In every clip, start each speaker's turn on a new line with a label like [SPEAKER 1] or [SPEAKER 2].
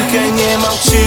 [SPEAKER 1] только не молчи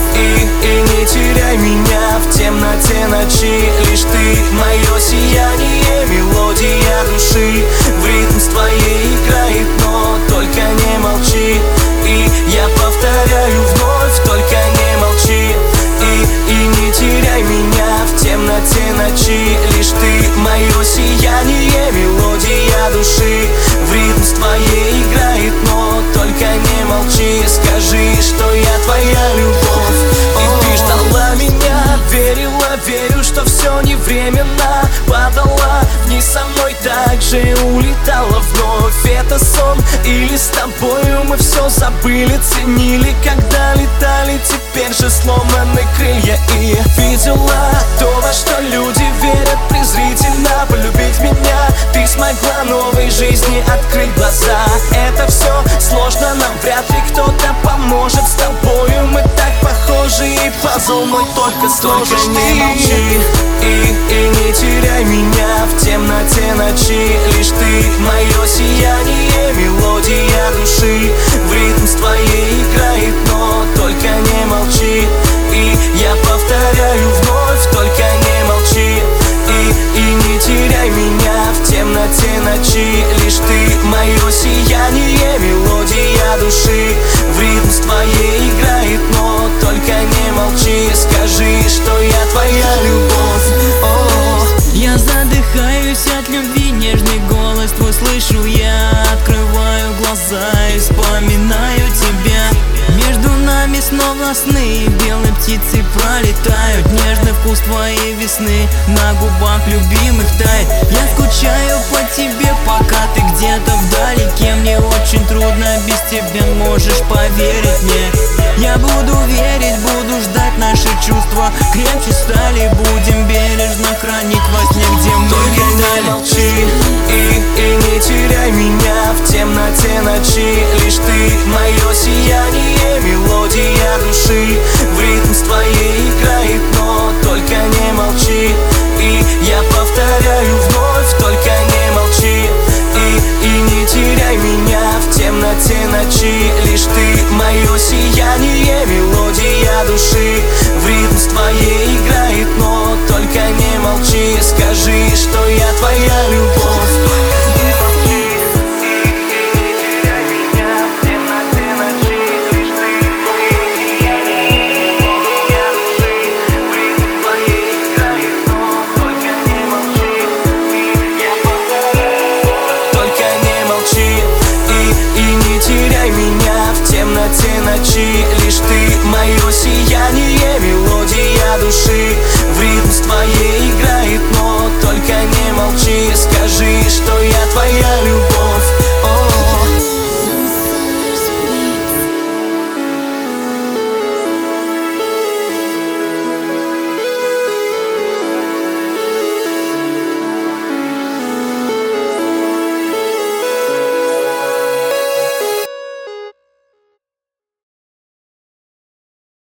[SPEAKER 1] и не теряй меня в темноте ночи. Лишь ты мое сияние, мелодия души. В ритм с твоей играет, но только не молчи. И я повторяю вновь, только не молчи и не теряй меня в темноте ночи. Лишь ты мое сияние, мелодия души. В ритм с твоей играет, но только не молчи. Скажи, что я твоя любовь. И ты ждала меня, верила, верю, что все не временно. Падала вниз со мной, так же улетала вновь. Это сон или с тобою мы все забыли, ценили, когда летали. Теперь же сломаны крылья и видела то, во что люди верят презрительно. Полюбить меня ты смогла, новой жизни открыть глаза. Это все сложно, нам вряд ли кто-то поможет. С тобою мы так похожи, и пазл мой только сложишь ты. Не молчи и не теряй меня в темноте ночи. Лишь ты мое сияние, мелодия души. В ритм с твоей играет, но только не молчи. И я повторяю вновь, только не молчи и не теряй меня в темноте ночи. Лишь ты мое сияние, мелодия души. В ритм с твоей играет, но только не молчи. Скажи, что я твоя любовь.
[SPEAKER 2] Я задыхаюсь от любви, нежный голос твой слышу я. Открываю глаза и вспоминаю тебя. Между нами снова сны, белые птицы пролетают. Нежный вкус твоей весны на губах любимых тает. Я скучаю по тебе, пока ты где-то вдалеке. Мне очень трудно без тебя, можешь поверить мне. Я буду верить, буду ждать, наши чувства крепче стали. Будем бережно хранить во сне, где мы летали.
[SPEAKER 1] Не молчи и не теряй меня в темноте ночи. Лишь ты мое сияние, мелодия души. В ритм с твоей играет, но только не молчи. И я повторяю вновь, только не молчи и не теряй меня в темноте ночи. Лишь ты мое сияние, мелодия души. В ритм с твоей играет, но только не молчи. Скажи, что я твоя любовь. Ночи. Лишь ты мое сияние, мелодия души. В ритм с твоей играет, но только не молчи. Скажи, что я твоя любовь.